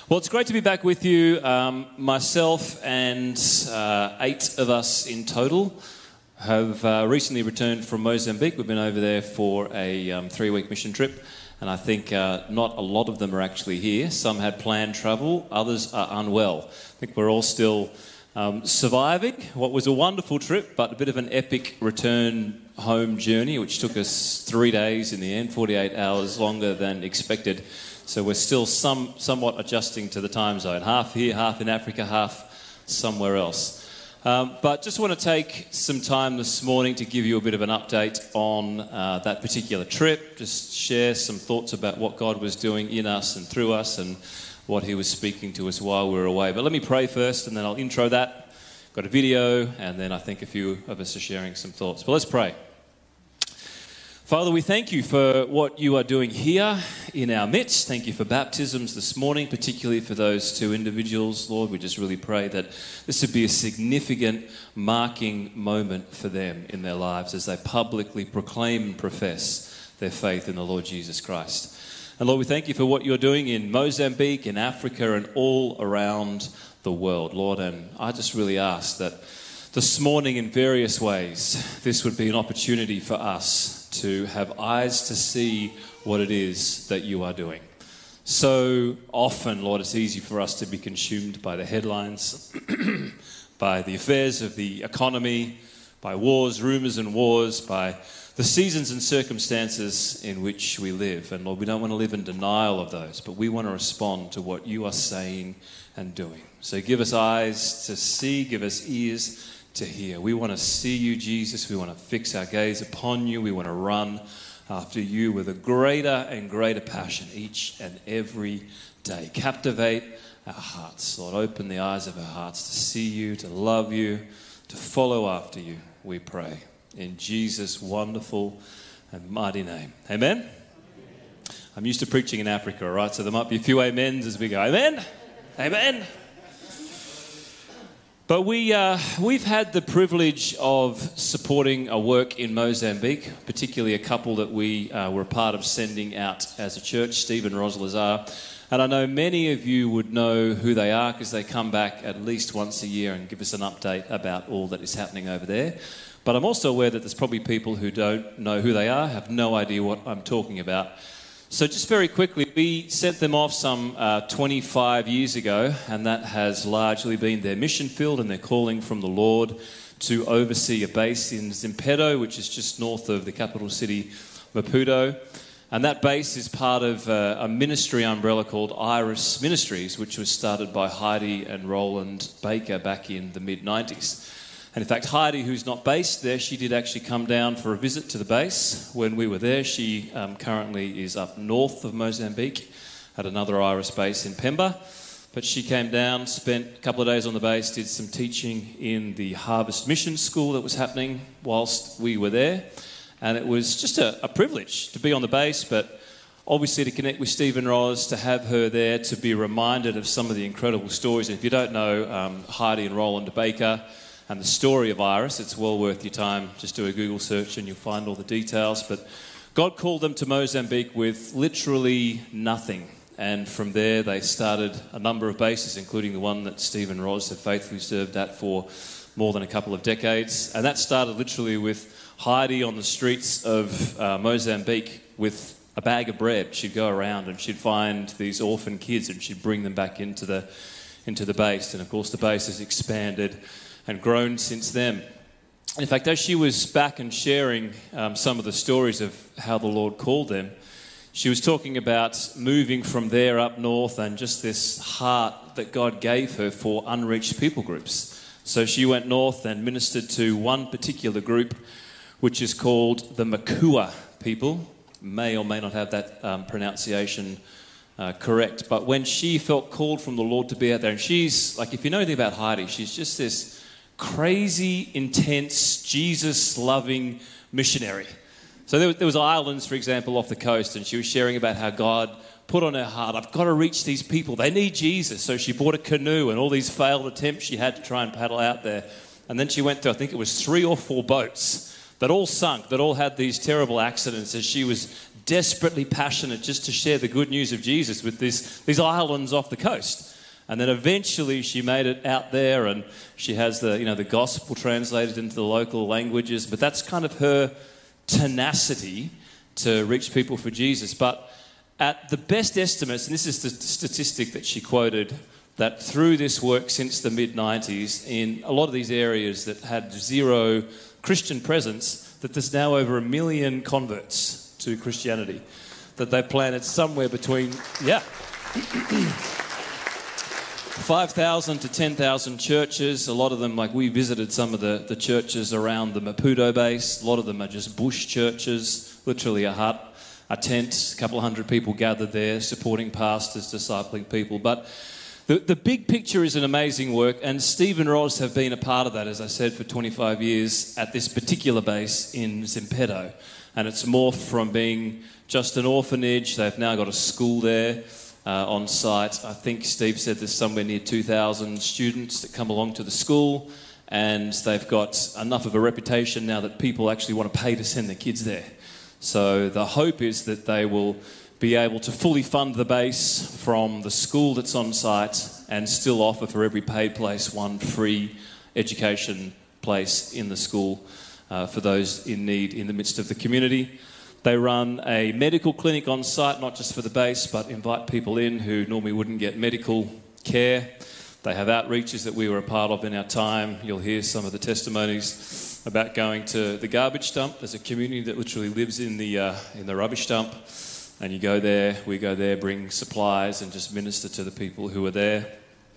Well, it's great to be back with you. Myself and 8 of us in total have recently returned from Mozambique. We've been over there for a 3-week mission trip, and I think not a lot of them are actually here. Some had planned travel, others are unwell. I think we're all still surviving what was a wonderful trip, but a bit of an epic return home journey, which took us 3 days in the end, 48 hours longer than expected. So we're still somewhat adjusting to the time zone, half here, half in Africa, half somewhere else. But just want to take some time this morning to give you a bit of an update on that particular trip, just share some thoughts about what God was doing in us and through us and what he was speaking to us while we were away. But let me pray first and then I'll intro that. Got a video and then I think a few of us are sharing some thoughts. But let's pray. Father, we thank you for what you are doing here in our midst. Thank you for baptisms this morning, particularly for those 2 individuals. Lord, we just really pray that this would be a significant marking moment for them in their lives as they publicly proclaim and profess their faith in the Lord Jesus Christ. And Lord, we thank you for what you're doing in Mozambique, in Africa, and all around the world, Lord. And I just really ask that this morning, in various ways, this would be an opportunity for us to have eyes to see what it is that you are doing. So often, Lord, it's easy for us to be consumed by the headlines, by the affairs of the economy, by wars, rumours and wars, by the seasons and circumstances in which we live. And Lord, we don't want to live in denial of those, but we want to respond to what you are saying and doing. So give us eyes to see, give us ears to hear. We want to see you, Jesus. We want to fix our gaze upon you. We want to run after you with a greater and greater passion each and every day. Captivate our hearts. Lord, open the eyes of our hearts to see you, to love you, to follow after you, we pray. In Jesus' wonderful and mighty name. Amen? I'm used to preaching in Africa, all right? So there might be a few amens as we go. Amen? Amen? But we've had the privilege of supporting a work in Mozambique, particularly a couple that we were part of sending out as a church, Steve and Ros Lazar. And I know many of you would know who they are because they come back at least once a year and give us an update about all that is happening over there. But I'm also aware that there's probably people who don't know who they are, have no idea what I'm talking about. So just very quickly, we sent them off some 25 years ago, and that has largely been their mission field and their calling from the Lord to oversee a base in Zimpeto, which is just north of the capital city, Maputo. And that base is part of a ministry umbrella called Iris Ministries, which was started by Heidi and Roland Baker back in the mid-90s. And in fact, Heidi, who's not based there, she did actually come down for a visit to the base when we were there. She currently is up north of Mozambique at another Iris base in Pemba. But she came down, spent a couple of days on the base, did some teaching in the Harvest Mission School that was happening whilst we were there. And it was just a privilege to be on the base, but obviously to connect with Steve and Ros, to have her there, to be reminded of some of the incredible stories. And if you don't know Heidi and Roland Baker, and the story of Iris, it's well worth your time. Just do a Google search and you'll find all the details. But God called them to Mozambique with literally nothing. And from there, they started a number of bases, including the one that Steve and Ros have faithfully served at for more than a couple of decades. And that started literally with Heidi on the streets of Mozambique with a bag of bread. She'd go around and she'd find these orphan kids and she'd bring them back into the base. And of course, the base has expanded and grown since then. In fact, as she was back and sharing some of the stories of how the Lord called them, she was talking about moving from there up north and just this heart that God gave her for unreached people groups. So she went north and ministered to one particular group, which is called the Makua people. May or may not have that pronunciation correct. But when she felt called from the Lord to be out there, and she's, like, if you know anything about Heidi, she's just this crazy, intense, Jesus-loving missionary. So there was islands, for example, off the coast, and she was sharing about how God put on her heart, I've got to reach these people. They need Jesus. So she bought a canoe and all these failed attempts she had to try and paddle out there. And then she went through, I think it was 3 or 4 boats that all sunk, that all had these terrible accidents as she was desperately passionate just to share the good news of Jesus with these islands off the coast. And then eventually she made it out there, and she has the gospel translated into the local languages. But that's kind of her tenacity to reach people for Jesus. But at the best estimates, and this is the statistic that she quoted, that through this work since the mid-90s, in a lot of these areas that had zero Christian presence, that there's now over 1 million converts to Christianity. That they've planted somewhere between, 5,000 to 10,000 churches. A lot of them, like we visited some of the churches around the Maputo base. A lot of them are just bush churches, literally a hut, a tent, a couple of hundred people gathered there, supporting pastors, discipling people. But the big picture is an amazing work, and Steve and Ros have been a part of that, as I said, for 25 years at this particular base in Zimpeto. And it's morphed from being just an orphanage. They've now got a school there. On site. I think Steve said there's somewhere near 2,000 students that come along to the school, and they've got enough of a reputation now that people actually want to pay to send their kids there. So the hope is that they will be able to fully fund the base from the school that's on site and still offer for every paid place one free education place in the school for those in need in the midst of the community. They run a medical clinic on site, not just for the base, but invite people in who normally wouldn't get medical care. They have outreaches that we were a part of in our time. You'll hear some of the testimonies about going to the garbage dump. There's a community that literally lives in the rubbish dump, and you go there, we go there, bring supplies and just minister to the people who are there.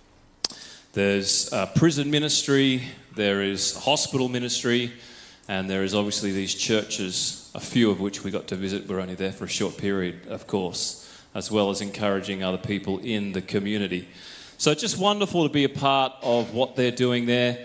There's prison ministry, there is hospital ministry, and there is obviously these churches, a few of which we got to visit. We're only there for a short period, of course, as well as encouraging other people in the community. So it's just wonderful to be a part of what they're doing there.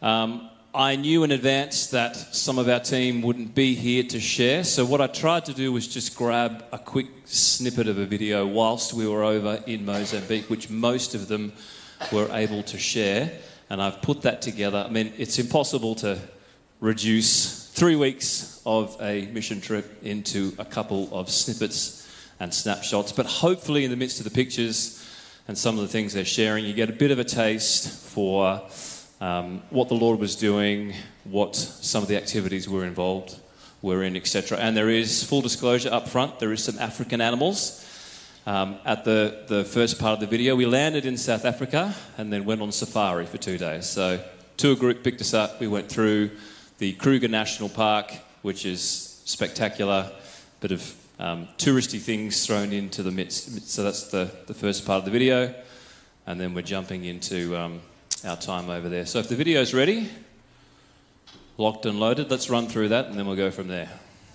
I knew in advance that some of our team wouldn't be here to share, so what I tried to do was just grab a quick snippet of a video whilst we were over in Mozambique, which most of them were able to share, and I've put that together. I mean, it's impossible to reduce 3 weeks of a mission trip into a couple of snippets and snapshots, but hopefully in the midst of the pictures and some of the things they're sharing, you get a bit of a taste for what the Lord was doing, what some of the activities were in, etc. And there is, full disclosure up front, there is some African animals. At the first part of the video, we landed in South Africa and then went on safari for 2 days. So tour group picked us up, we went through the Kruger National Park, which is spectacular, bit of touristy things thrown into the midst. So that's the first part of the video, and then we're jumping into our time over there. So if the video's ready, locked and loaded, let's run through that, and then we'll go from there.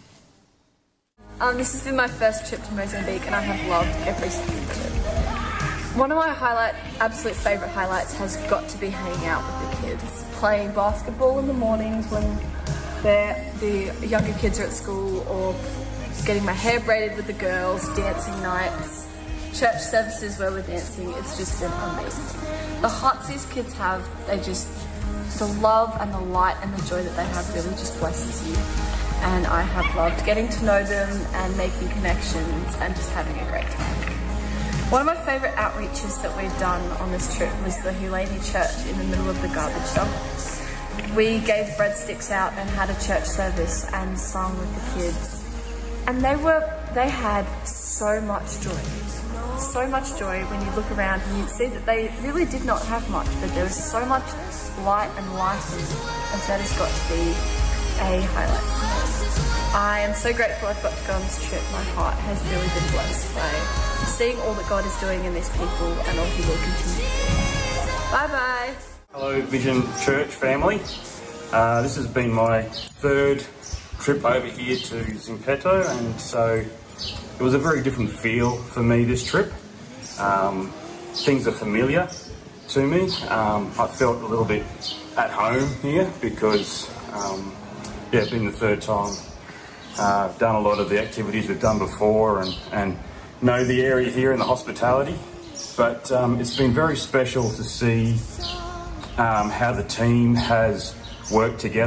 This has been my first trip to Mozambique, and I have loved every second of it. One of my absolute favourite highlights has got to be hanging out with the kids, playing basketball in the mornings when the younger kids are at school, or getting my hair braided with the girls, dancing nights, church services where we're dancing. It's just been amazing. The hearts these kids have, the love and the light and the joy that they have really just blesses you. And I have loved getting to know them and making connections and just having a great time. One of my favourite outreaches that we've done on this trip was the Hulani Church in the middle of the garbage dump. We gave breadsticks out and had a church service and sung with the kids. And they had so much joy. So much joy when you look around and you see that they really did not have much, but there was so much light and life in them, and that has got to be a highlight for me. I am so grateful I've got to go on this trip. My heart has really been blessed by seeing all that God is doing in these people and all He will continue to do. Bye-bye. Hello Vision Church family. This has been my third trip over here to Zimpeto, and so it was a very different feel for me this trip. Things are familiar to me. I felt a little bit at home here because it's been the third time. I've done a lot of the activities we've done before and know the area here and the hospitality, but it's been very special to see how the team has worked together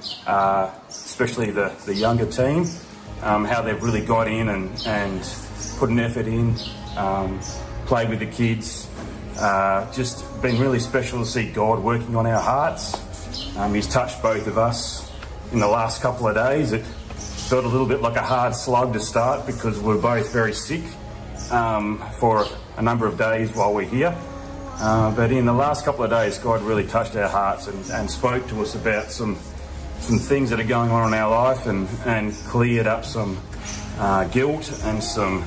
especially the younger team, how they've really got in and put an effort in, played with the kids. Just been really special to see God working on our hearts. He's touched both of us in the last couple of days. It felt a little bit like a hard slug to start because we're both very sick for a number of days while we're here. But in the last couple of days, God really touched our hearts and spoke to us about some things that are going on in our life and cleared up some guilt and some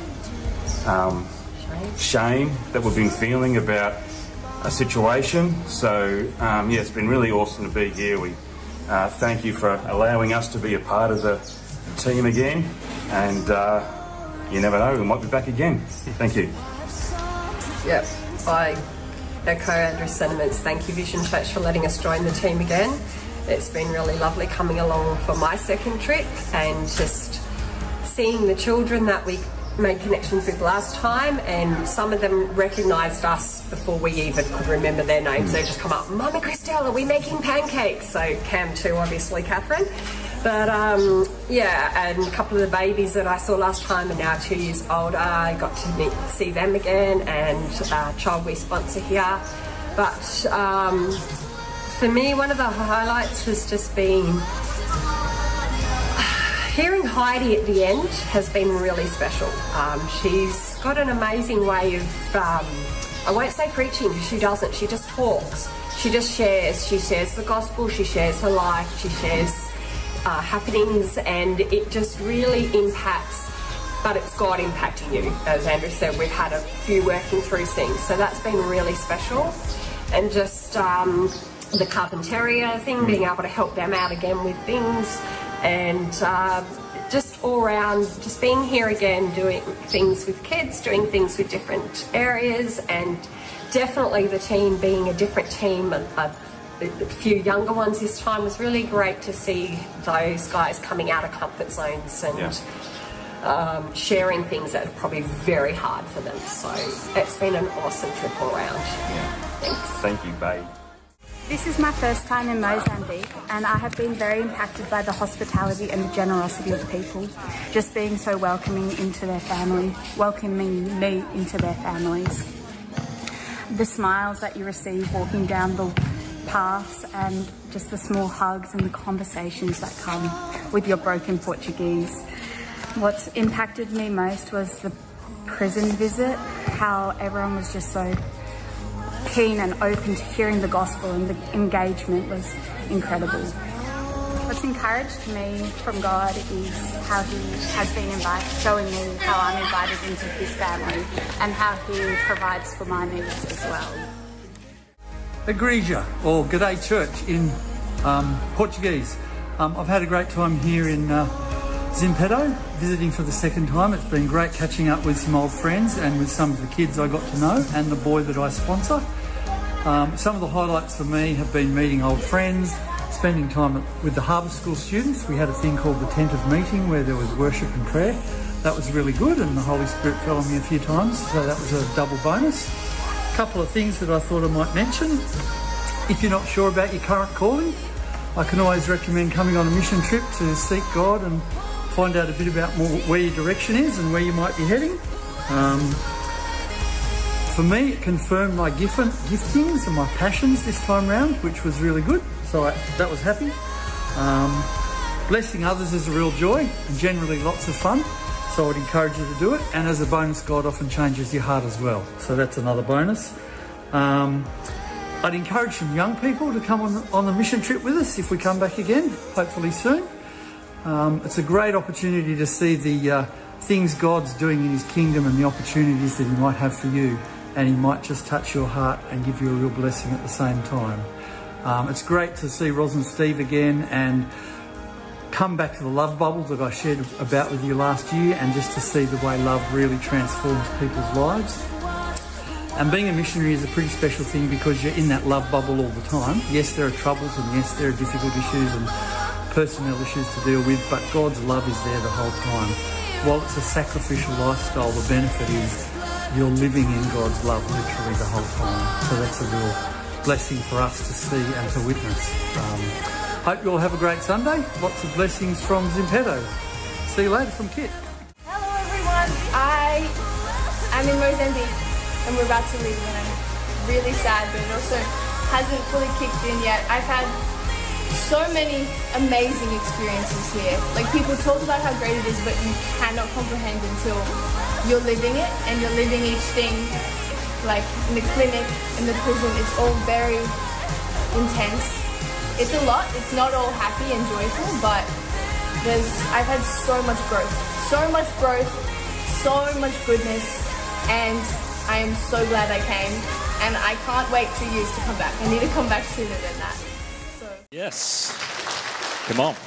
shame that we've been feeling about a situation. So yeah, it's been really awesome to be here. We thank you for allowing us to be a part of the team again, and you never know, we might be back again. Thank you. Yep, I echo Andrew's sentiments. Thank you, Vision Church, for letting us join the team again. It's been really lovely coming along for my second trip and just seeing the children that we made connections with last time, and some of them recognised us before we even could remember their names. They just come up, Mummy Christelle, are we making pancakes? So Cam too, obviously, Catherine. But yeah, and a couple of the babies that I saw last time are now 2 years older. I got to see them again, and child we sponsor here. But for me, one of the highlights has just been hearing Heidi at the end has been really special. She's got an amazing way of, I won't say preaching, she doesn't, she just talks. She just shares. She shares the gospel, she shares her life, she shares happenings, and it just really impacts, but it's God impacting you. As Andrew said, we've had a few working through things, so that's been really special. And just the Carpentaria thing, being able to help them out again with things, and just all around, just being here again, doing things with kids, doing things with different areas, and definitely the team being a different team, a few younger ones this time, was really great to see those guys coming out of comfort zones and sharing things that are probably very hard for them. So it's been an awesome trip all around. Yeah. Thanks. Thank you, babe. This is my first time in Mozambique, and I have been very impacted by the hospitality and the generosity of people, just being so welcoming into their family, welcoming me into their families. The smiles that you receive walking down the paths, and just the small hugs and the conversations that come with your broken Portuguese. What's impacted me most was the prison visit, how everyone was just so keen and open to hearing the gospel, and the engagement was incredible. What's encouraged me from God is how He has been showing me how I'm invited into His family, and how He provides for my needs as well. Igreja, or G'day Church in Portuguese. I've had a great time here in Zimpeto, visiting for the second time. It's been great catching up with some old friends and with some of the kids I got to know, and the boy that I sponsor. Some of the highlights for me have been meeting old friends, spending time with the Harvest School students. We had a thing called the Tent of Meeting where there was worship and prayer. That was really good, and the Holy Spirit fell on me a few times, so that was a double bonus. A couple of things that I thought I might mention. If you're not sure about your current calling, I can always recommend coming on a mission trip to seek God and find out a bit about more where your direction is and where you might be heading. For me, it confirmed my giftings and my passions this time round, which was really good, so that was happy. Blessing others is a real joy and generally lots of fun, so I would encourage you to do it. And as a bonus, God often changes your heart as well, so that's another bonus. I'd encourage some young people to come on the mission trip with us if we come back again, hopefully soon. It's a great opportunity to see the things God's doing in His kingdom and the opportunities that He might have for you, and He might just touch your heart and give you a real blessing at the same time. It's great to see Ros and Steve again and come back to the love bubble that I shared about with you last year, and just to see the way love really transforms people's lives. And being a missionary is a pretty special thing because you're in that love bubble all the time. Yes, there are troubles, and yes, there are difficult issues and personnel issues to deal with, but God's love is there the whole time. While it's a sacrificial lifestyle, the benefit is you're living in God's love literally the whole time. So that's a real blessing for us to see and to witness. Hope you all have a great Sunday. Lots of blessings from Zimpetto. See you later from Kit. Hello everyone, I am in Mozambique and we're about to leave and I'm really sad, but it also hasn't fully kicked in yet. I've had so many amazing experiences here. Like, people talk about how great it is, but you cannot comprehend until you're living it, and you're living each thing, like in the clinic, in the prison. It's all very intense. It's a lot. It's not all happy and joyful, but I've had so much growth, so much goodness, and I am so glad I came, and I can't wait 2 years to come back. I need to come back sooner than that. Yes. Come on.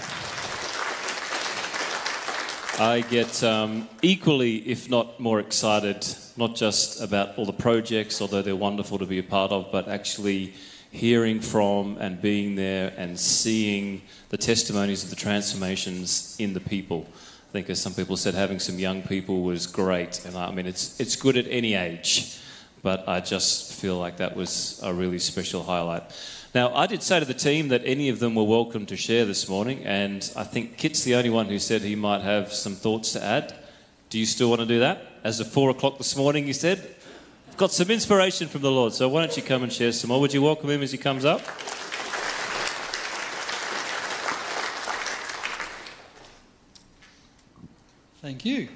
I get equally, if not more excited, not just about all the projects, although they're wonderful to be a part of, but actually hearing from and being there and seeing the testimonies of the transformations in the people. I think, as some people said, having some young people was great. And I mean, it's good at any age, but I just feel like that was a really special highlight. Now, I did say to the team that any of them were welcome to share this morning, and I think Kit's the only one who said he might have some thoughts to add. Do you still want to do that? As of 4 o'clock this morning, he said, I've got some inspiration from the Lord, so why don't you come and share some more? Would you welcome him as he comes up? Thank you.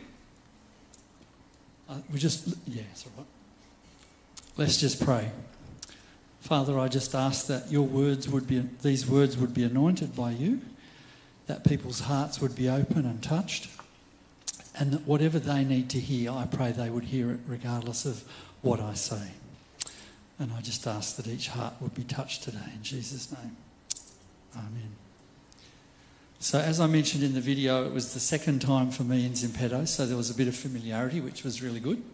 It's all right. Let's just pray. Father, I just ask that these words would be anointed by you, that people's hearts would be open and touched, and that whatever they need to hear, I pray they would hear it regardless of what I say. And I just ask that each heart would be touched today in Jesus' name. Amen. So as I mentioned in the video, it was the second time for me in Zimpetto, so there was a bit of familiarity, which was really good.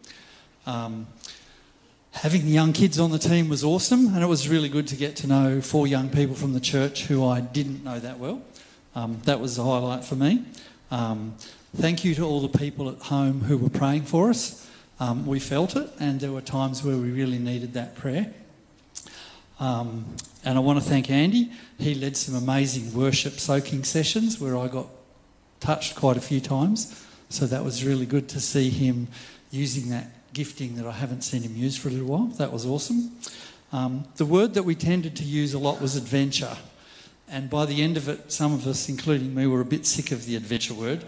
Having the young kids on the team was awesome, and it was really good to get to know 4 young people from the church who I didn't know that well. That was the highlight for me. Thank you to all the people at home who were praying for us. We felt it, and there were times where we really needed that prayer. And I want to thank Andy. He led some amazing worship soaking sessions where I got touched quite a few times. So that was really good to see him using that gifting that I haven't seen him use for a little while. That was awesome. The word that we tended to use a lot was adventure. And by the end of it, some of us, including me, were a bit sick of the adventure word.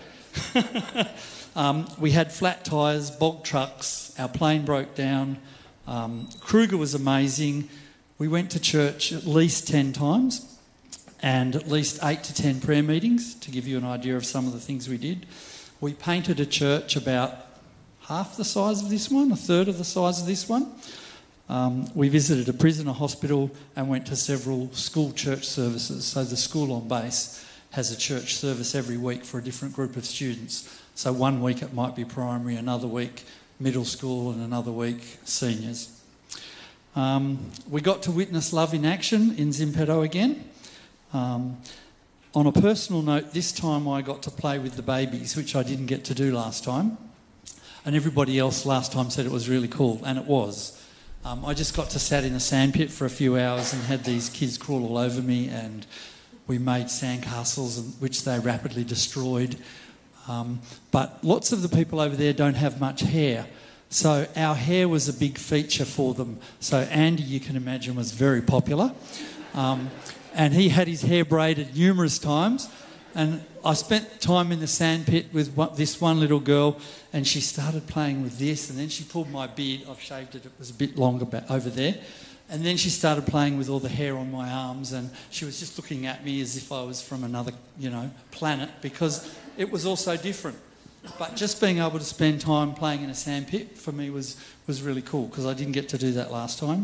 We had flat tyres, bog trucks, our plane broke down. Kruger was amazing. We went to church at least 10 times and at least 8 to 10 prayer meetings, to give you an idea of some of the things we did. We painted a church about half the size of this one, a third of the size of this one. We visited a prisoner hospital and went to several school church services. So the school on base has a church service every week for a different group of students. So one week it might be primary, another week middle school, and another week seniors. We got to witness love in action in Zimpetto again. On a personal note, this time I got to play with the babies, which I didn't get to do last time. And everybody else last time said it was really cool, and it was. I just got to sat in a sandpit for a few hours and had these kids crawl all over me, and we made sandcastles, which they rapidly destroyed. But lots of the people over there don't have much hair, so our hair was a big feature for them. So Andy, you can imagine, was very popular. And he had his hair braided numerous times. And I spent time in the sandpit with this one little girl, and she started playing with this, and then she pulled my beard. I've shaved it. It was a bit longer over there. And then she started playing with all the hair on my arms, and she was just looking at me as if I was from another, planet, because it was all so different. But just being able to spend time playing in a sandpit for me was really cool, because I didn't get to do that last time.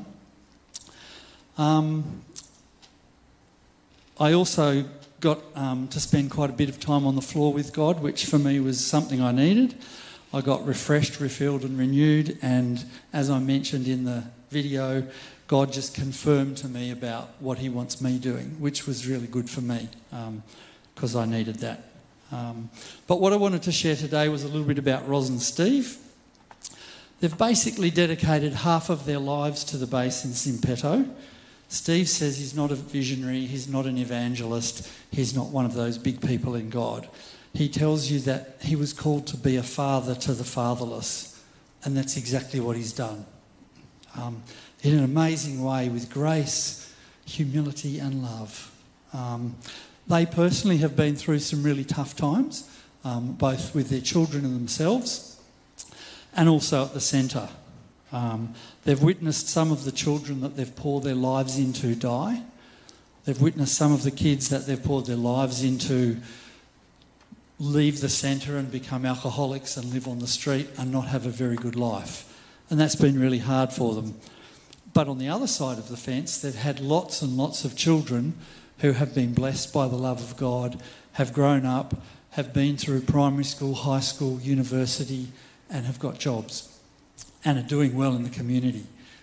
I also got to spend quite a bit of time on the floor with God, which for me was something I needed. I got refreshed, refilled and renewed, and as I mentioned in the video, God just confirmed to me about what he wants me doing, which was really good for me, because I needed that. But what I wanted to share today was a little bit about Roz and Steve. They've basically dedicated half of their lives to the base in Zimpetto. Steve says he's not a visionary, he's not an evangelist, he's not one of those big people in God. He tells you that he was called to be a father to the fatherless, and that's exactly what he's done. In an amazing way, with grace, humility and love. They personally have been through some really tough times, both with their children and themselves, and also at the centre. They've witnessed some of the children that they've poured their lives into die. They've witnessed some of the kids that they've poured their lives into leave the centre and become alcoholics and live on the street and not have a very good life. And that's been really hard for them. But on the other side of the fence, they've had lots and lots of children who have been blessed by the love of God, have grown up, have been through primary school, high school, university, and have got jobs and are doing well in the community.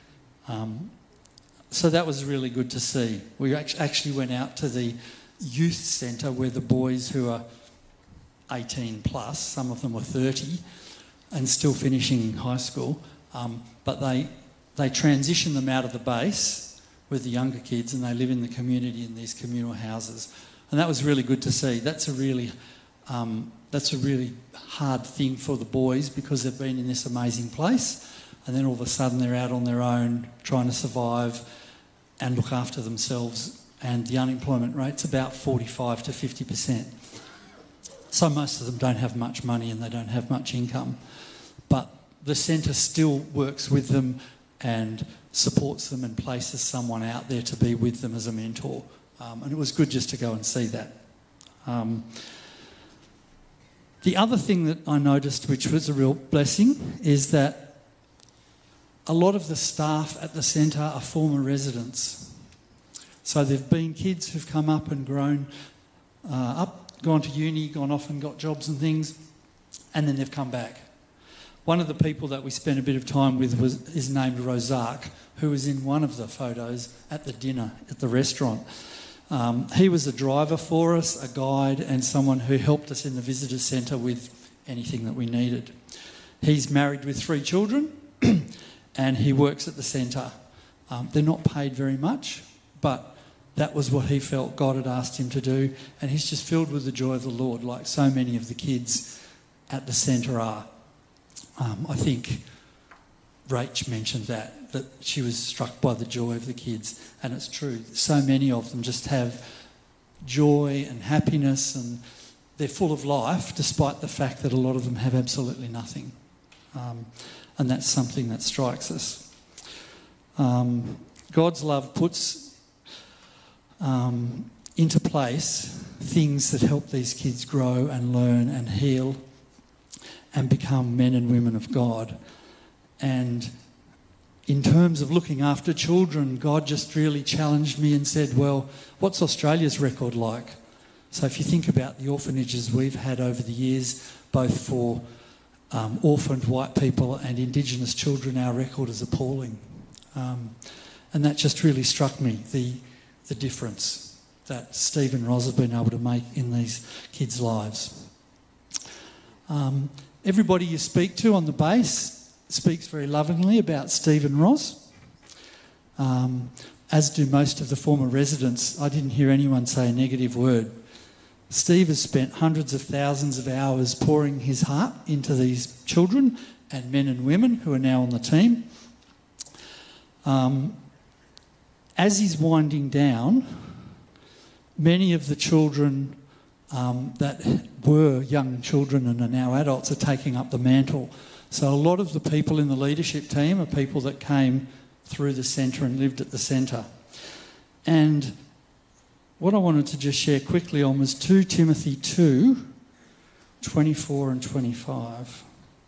So that was really good to see. We actually went out to the youth centre where the boys who are 18 plus, some of them were 30 and still finishing high school, but they transition them out of the base with the younger kids and they live in the community in these communal houses. And that was really good to see. That's a really hard thing for the boys because they've been in this amazing place and then all of a sudden they're out on their own trying to survive and look after themselves, and the unemployment rate's about 45 to 50%. So most of them don't have much money and they don't have much income. But the centre still works with them and supports them and places someone out there to be with them as a mentor. And it was good just to go and see that. The other thing that I noticed, which was a real blessing, is that a lot of the staff at the centre are former residents. So there have been kids who've come up and grown up, gone to uni, gone off and got jobs and things, and then they've come back. One of the people that we spent a bit of time with is named Rozak, who was in one of the photos at the dinner at the restaurant. He was a driver for us, a guide, and someone who helped us in the visitor centre with anything that we needed. He's married with 3 children and he works at the centre. They're not paid very much, but that was what he felt God had asked him to do, and he's just filled with the joy of the Lord, like so many of the kids at the centre are. I think Rach mentioned that she was struck by the joy of the kids, and it's true. So many of them just have joy and happiness, and they're full of life despite the fact that a lot of them have absolutely nothing. And that's something that strikes us. God's love puts into place things that help these kids grow and learn and heal and become men and women of God. And in terms of looking after children, God just really challenged me and said, well, what's Australia's record like? So if you think about the orphanages we've had over the years, both for orphaned white people and Indigenous children, our record is appalling. And that just really struck me, the difference that Steve and Roz have been able to make in these kids' lives. Everybody you speak to on the base speaks very lovingly about Steve and Roz, as do most of the former residents. I didn't hear anyone say a negative word. Steve has spent hundreds of thousands of hours pouring his heart into these children and men and women who are now on the team. As he's winding down, many of the children that were young children and are now adults are taking up the mantle. So a lot of the people in the leadership team are people that came through the centre and lived at the centre. And what I wanted to just share quickly on was 2 Timothy 2, 24 and 25.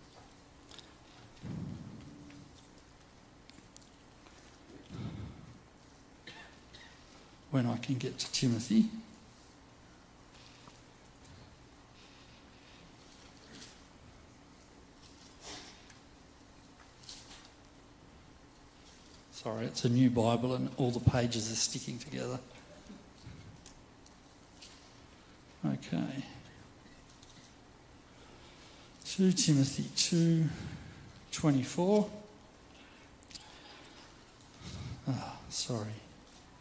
When I can get to Timothy. Sorry, it's a new Bible and all the pages are sticking together. Okay. 2 Timothy 2, 24. Sorry.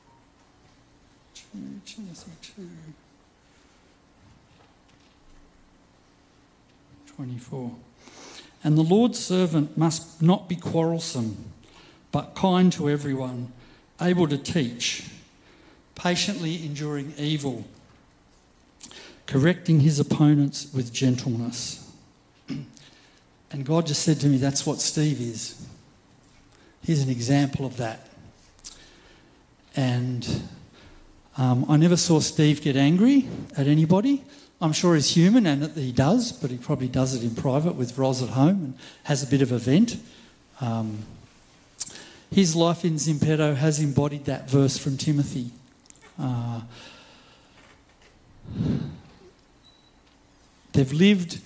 Timothy 2:24. And the Lord's servant must not be quarrelsome, but kind to everyone, able to teach, patiently enduring evil, correcting his opponents with gentleness. And God just said to me, that's what Steve is. He's an example of that. And I never saw Steve get angry at anybody. I'm sure he's human and that he does, but he probably does it in private with Ros at home and has a bit of a vent. His life in Zimpetto has embodied that verse from Timothy. They've lived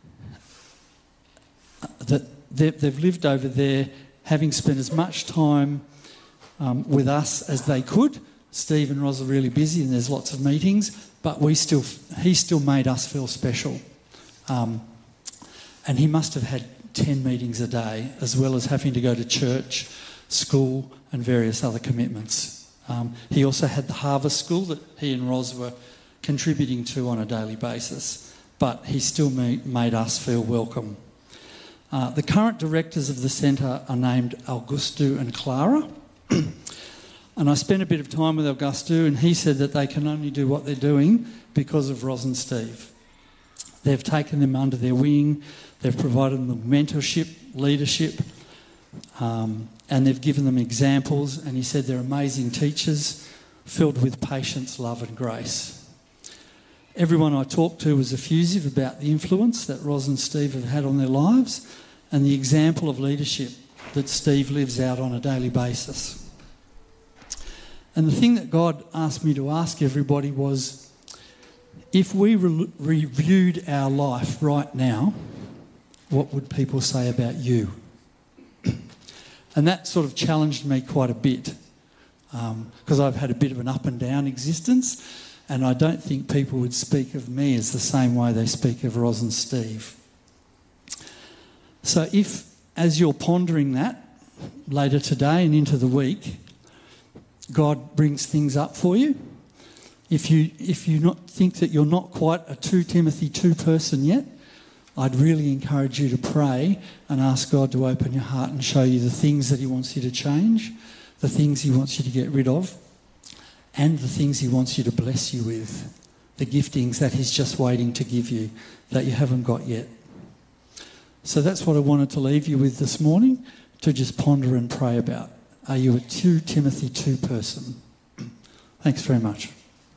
over there, having spent as much time with us as they could. Steve and Ros are really busy and there's lots of meetings, but he still made us feel special. And he must have had 10 meetings a day, as well as having to go to church, school and various other commitments. He also had the harvest school that he and Ros were contributing to on a daily basis, but he still made us feel welcome. The current directors of the centre are named Augusto and Clara. And I spent a bit of time with Augusto, and he said that they can only do what they're doing because of Ros and Steve. They've taken them under their wing, they've provided them mentorship, leadership, and they've given them examples, and he said they're amazing teachers, filled with patience, love and grace. Everyone I talked to was effusive about the influence that Ros and Steve have had on their lives and the example of leadership that Steve lives out on a daily basis. And the thing that God asked me to ask everybody was, if we reviewed our life right now, what would people say about you? And that sort of challenged me quite a bit, because I've had a bit of an up and down existence, and I don't think people would speak of me as the same way they speak of Ros and Steve. So if, as you're pondering that later today and into the week, God brings things up for you, if you not think that you're not quite a 2 Timothy 2 person yet, I'd really encourage you to pray and ask God to open your heart and show you the things that he wants you to change, the things he wants you to get rid of, and the things he wants you to bless you with, the giftings that he's just waiting to give you that you haven't got yet. So that's what I wanted to leave you with this morning, to just ponder and pray about. Are you a 2 Timothy 2 person? Thanks very much.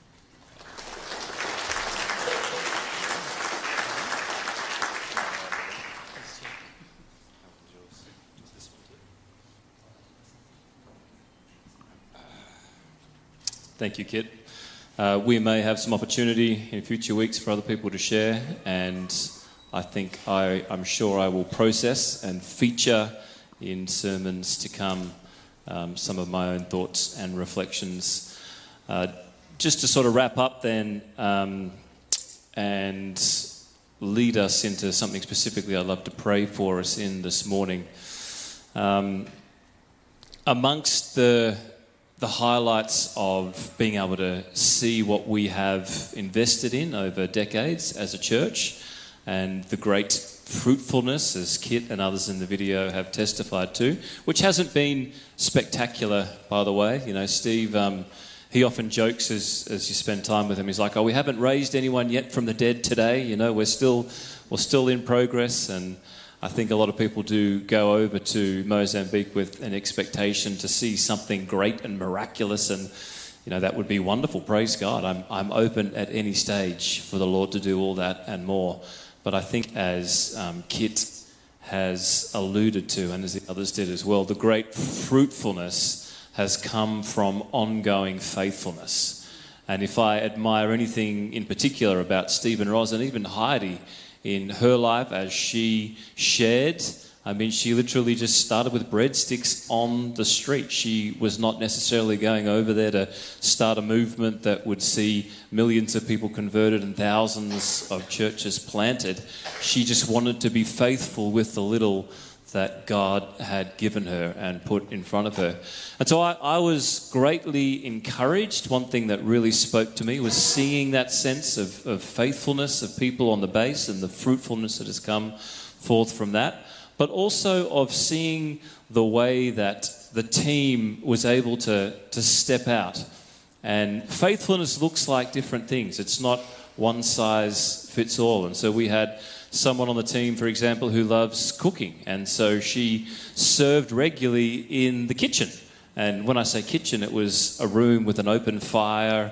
Thank you, Kit. We may have some opportunity in future weeks for other people to share, and I'm sure I will process and feature in sermons to come some of my own thoughts and reflections. Just to sort of wrap up then and lead us into something specifically I'd love to pray for us in this morning. Amongst the highlights of being able to see what we have invested in over decades as a church, and the great fruitfulness, as Kit and others in the video have testified to, which hasn't been spectacular, by the way. You know, Steve, he often jokes as you spend time with him, he's like, we haven't raised anyone yet from the dead today. You know, we're still in progress. And I think a lot of people do go over to Mozambique with an expectation to see something great and miraculous, and you know, that would be wonderful. Praise God. I'm open at any stage for the Lord to do all that and more. But I think, as Kit has alluded to, and as the others did as well, the great fruitfulness has come from ongoing faithfulness. And if I admire anything in particular about Steve and Ros, and even Heidi in her life as she shared, I mean, she literally just started with breadsticks on the street. She was not necessarily going over there to start a movement that would see millions of people converted and thousands of churches planted. She just wanted to be faithful with the little that God had given her and put in front of her. And so I was greatly encouraged. One thing that really spoke to me was seeing that sense of faithfulness of people on the base and the fruitfulness that has come forth from that, but also of seeing the way that the team was able to step out. And faithfulness looks like different things. It's not one size fits all. And so we had someone on the team, for example, who loves cooking. And so she served regularly in the kitchen. And when I say kitchen, it was a room with an open fire,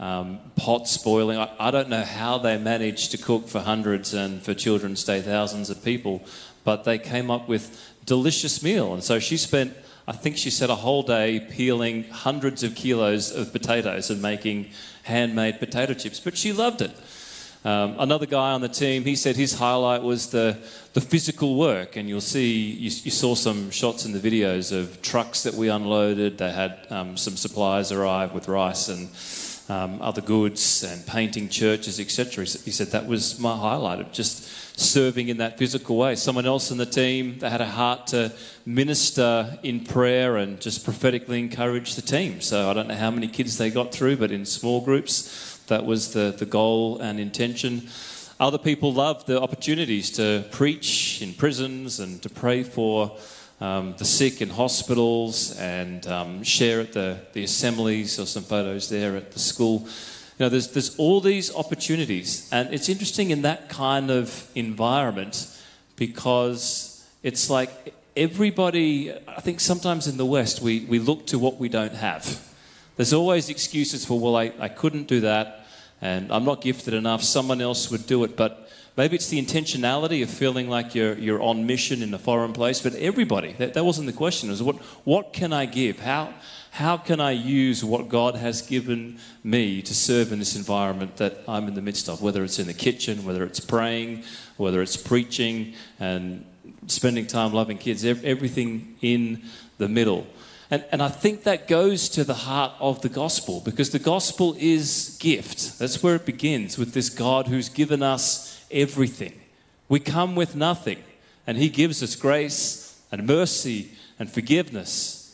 pots boiling. I don't know how they managed to cook for hundreds and for Children's Day thousands of people, but they came up with delicious meal. And so she spent, I think she said, a whole day peeling hundreds of kilos of potatoes and making handmade potato chips. But she loved it. Another guy on the team, he said his highlight was the physical work, and you'll see, you saw some shots in the videos of trucks that we unloaded. They had some supplies arrive with rice and other goods and painting churches, etc. He said that was my highlight of just serving in that physical way. Someone else in the team, they had a heart to minister in prayer and just prophetically encourage the team. So I don't know how many kids they got through, but in small groups, that was the goal and intention. Other people loved the opportunities to preach in prisons and to pray for the sick in hospitals and share at the assemblies. Or some photos there at the school. You know, there's all these opportunities, and it's interesting in that kind of environment because it's like everybody. I think sometimes in the West we look to what we don't have. There's always excuses for, well, I couldn't do that, and I'm not gifted enough, someone else would do it. But maybe it's the intentionality of feeling like you're on mission in a foreign place. But everybody, that wasn't the question. It was what can I give? How can I use what God has given me to serve in this environment that I'm in the midst of, whether it's in the kitchen, whether it's praying, whether it's preaching and spending time loving kids, everything in the middle. And I think that goes to the heart of the gospel, because the gospel is gift. That's where it begins, with this God who's given us everything. We come with nothing, and he gives us grace and mercy and forgiveness.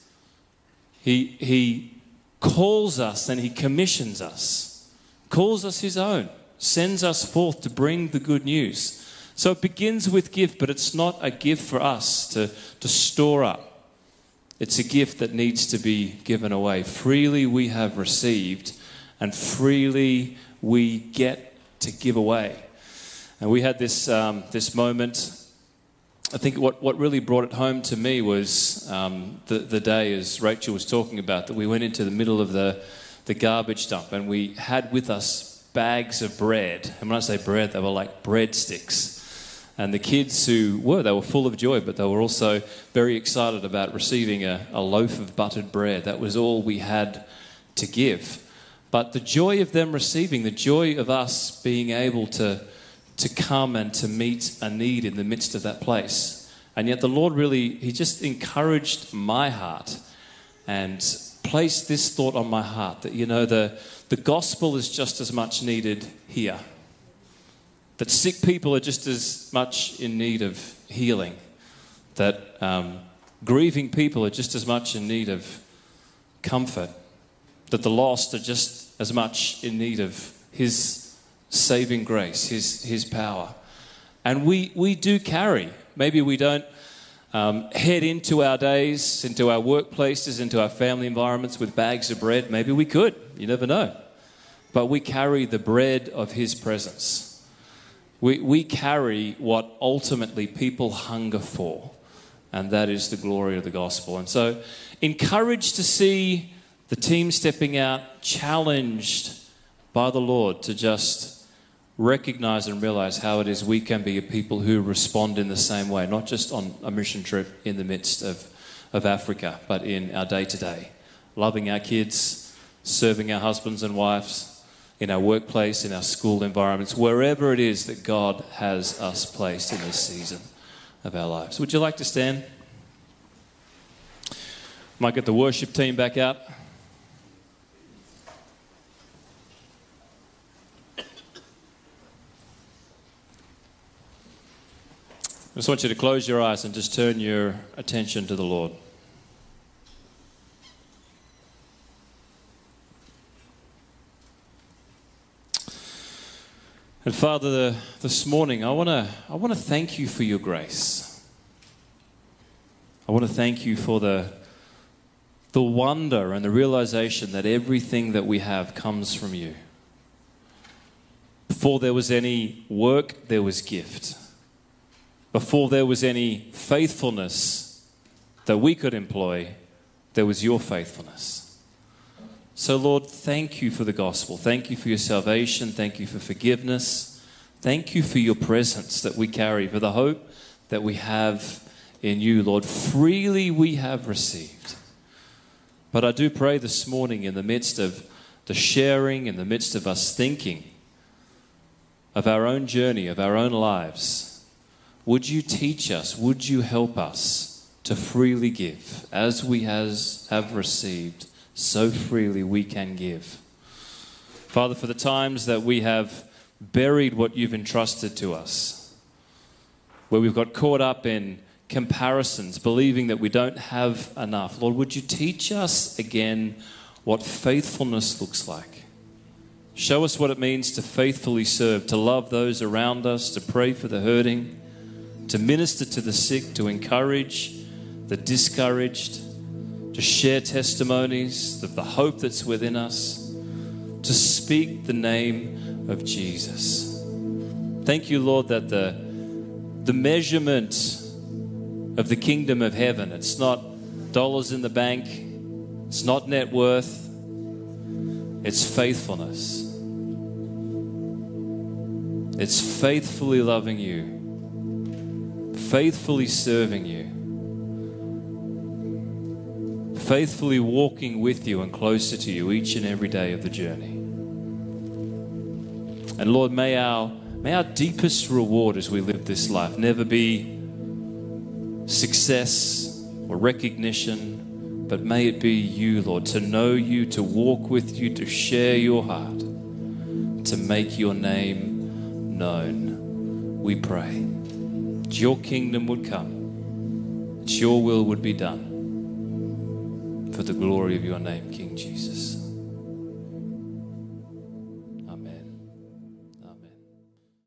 He calls us and he commissions us, calls us his own, sends us forth to bring the good news. So it begins with gift, but it's not a gift for us to store up. It's a gift that needs to be given away. Freely we have received, and freely we get to give away. And we had this moment. I think what really brought it home to me was the day, as Rachel was talking about, that we went into the middle of the garbage dump, and we had with us bags of bread. And when I say bread, they were like breadsticks. And the kids they were full of joy, but they were also very excited about receiving a loaf of buttered bread. That was all we had to give. But the joy of them receiving, the joy of us being able to come and to meet a need in the midst of that place. And yet the Lord really, he just encouraged my heart and placed this thought on my heart that, you know, the gospel is just as much needed here. That sick people are just as much in need of healing. That grieving people are just as much in need of comfort. That the lost are just as much in need of his saving grace, his power. And we do carry. Maybe we don't head into our days, into our workplaces, into our family environments with bags of bread. Maybe we could. You never know. But we carry the bread of his presence. We carry what ultimately people hunger for, and that is the glory of the gospel. And so, encouraged to see the team stepping out, challenged by the Lord to just recognize and realize how it is we can be a people who respond in the same way, not just on a mission trip in the midst of Africa, but in our day-to-day, loving our kids, serving our husbands and wives, in our workplace, in our school environments, wherever it is that God has us placed in this season of our lives. Would you like to stand? Might get the worship team back out. I just want you to close your eyes and just turn your attention to the Lord. And Father, this morning I want to thank you for your grace. I want to thank you for the wonder and the realization that everything that we have comes from you. Before there was any work, there was gift. Before there was any faithfulness that we could employ, there was your faithfulness. So, Lord, thank you for the gospel. Thank you for your salvation. Thank you for forgiveness. Thank you for your presence that we carry, for the hope that we have in you, Lord. Freely we have received. But I do pray this morning, in the midst of the sharing, in the midst of us thinking of our own journey, of our own lives, would you teach us, would you help us to freely give as we have received? So freely we can give. Father, for the times that we have buried what you've entrusted to us, where we've got caught up in comparisons, believing that we don't have enough, Lord, would you teach us again what faithfulness looks like? Show us what it means to faithfully serve, to love those around us, to pray for the hurting, to minister to the sick, to encourage the discouraged, to share testimonies of the hope that's within us, to speak the name of Jesus. Thank you, Lord, that the measurement of the kingdom of heaven, it's not dollars in the bank, it's not net worth, it's faithfulness. It's faithfully loving you, faithfully serving you, faithfully walking with you and closer to you each and every day of the journey. And Lord, may our deepest reward as we live this life never be success or recognition, but may it be you, Lord, to know you, to walk with you, to share your heart, to make your name known. We pray that your kingdom would come, that your will would be done, for the glory of your name, King Jesus.